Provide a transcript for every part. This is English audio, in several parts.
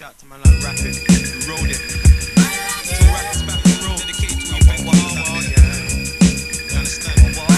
Shout to man like Rapid, who rode it. Two rappers back on road. Dedicated to all you big ones, yeah. You understand?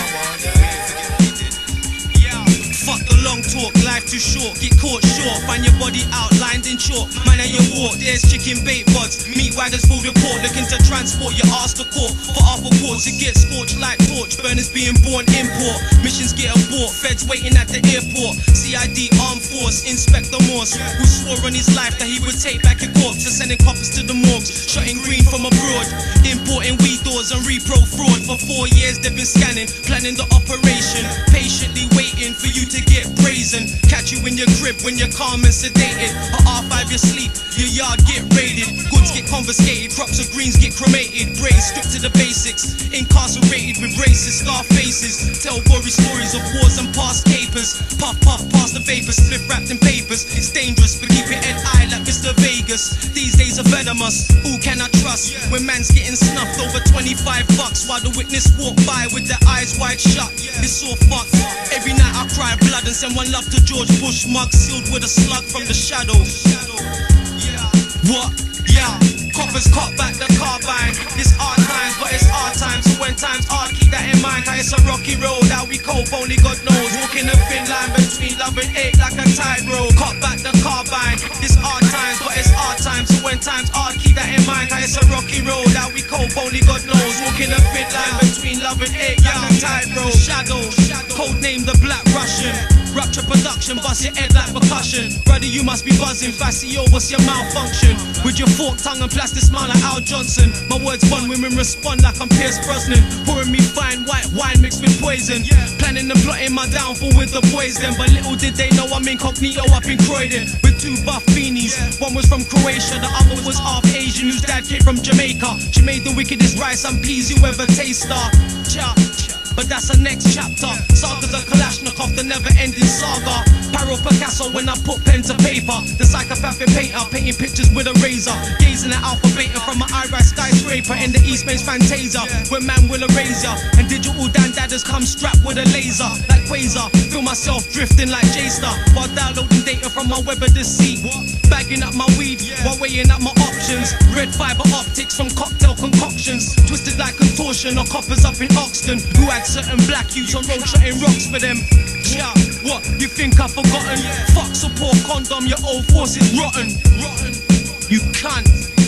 Fuck the long talk, life too short, get caught short. Find your body outlined in chalk, man and your walk. There's chicken bait buds, meat wagons full report. Looking to transport your ass to court. For half a quartz, it gets scorched like torch. Burners being born import, missions get abort. Feds waiting at the airport. CID armed force, Inspector Morse, who swore on his life that he would take back a corpse. And sending coppers to the morgues, shutting green from abroad. Importing weed doors and repro fraud. For 4 years they've been scanning, planning the operation. Patiently waiting for you to get brazen. Catch you in your crib when you're calm and sedated. At R5 you sleep, your yard get raided. Goods get confiscated, crops of greens get cremated. Braised, stripped to the basics. Incarcerated with racist scar faces. Tell gory stories of wars and past capers. Puff puff past the vapors, split wrapped in papers. It's dangerous, but keep your head high like Mr. Vegas. These days are venomous, who can I trust? When man's getting snuffed over 25 bucks while the witness walk by with their eyes wide shut. It's all fucked. Every night I cry blood and send one love to George Bush mug sealed with a slug from the shadows. What? Yeah. Coppers caught back the carbine. It's our times, but it's our times. So when times hard, keep that in mind. Cause it's a rocky road, how we cope, only God knows. Walking a thin line between love and hate like a tightrope. Caught back the carbine. It's our times, but it's our times. So when times hard, keep that in mind. Cause it's a rocky road, how we cope, only God knows. Walking a thin line between love and hate like a tightrope. Shadow, code name the Black Russian. Rupture production, bust your head like percussion. Brother, you must be buzzing. Facio, what's your malfunction? With your forked tongue and plastic smile like Al Johnson. My words fun, women respond like I'm Pierce Brosnan. Pouring me fine white wine mixed with poison. Planning and plotting my downfall with the boys then. But little did they know I'm incognito up in Croydon. With two buff beanies, one was from Croatia, the other was half Asian, whose dad came from Jamaica. She made the wickedest rice and peas you ever taste her. But that's the next chapter. Saga the Kalashnikov, the never-ending saga. Paro Picasso when I put pen to paper. The psychopathic painter, painting pictures with a razor. Gazing at alpha beta from my eye-rise skyscraper. In the East Main's Fantasia, where man will erase ya. And digital dandadders come strapped with a laser. Like Quasar, feel myself drifting like J-Star. While downloading data from my web of deceit. Bagging up my weed while weighing up my options. Red fiber optics from cocktail concoctions. Twisted like contortion or coppers up in Oxton. Who had certain black youths on road shutting rocks for them. Yeah, what, you think I've forgotten? Fuck support condom, your old force is rotten. You can't.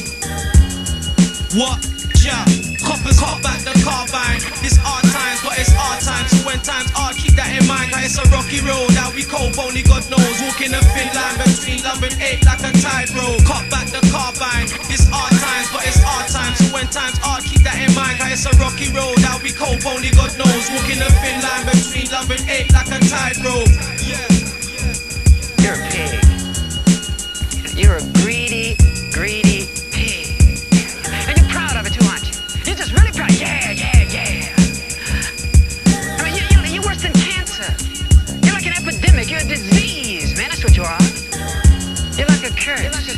What? Yeah, coppers caught back the carbine. It's our times, but it's our times. So when times are, keep that in mind. Cause it's a rocky road, how we cope, only God knows. Walking a thin line between love and hate like a tightrope. Caught back the carbine. It's our times, but it's our times. So when times are, keep that in mind. Cause it's a rocky road, how we cope, only God knows. Walking a thin line between love and hate like a tightrope. You're a pig. You're a greedy pig. And you're proud of it too, aren't you? You're just really proud. Yeah. I mean, you're worse than cancer. You're like an epidemic. You're a disease, man. That's what you are. You're like a curse.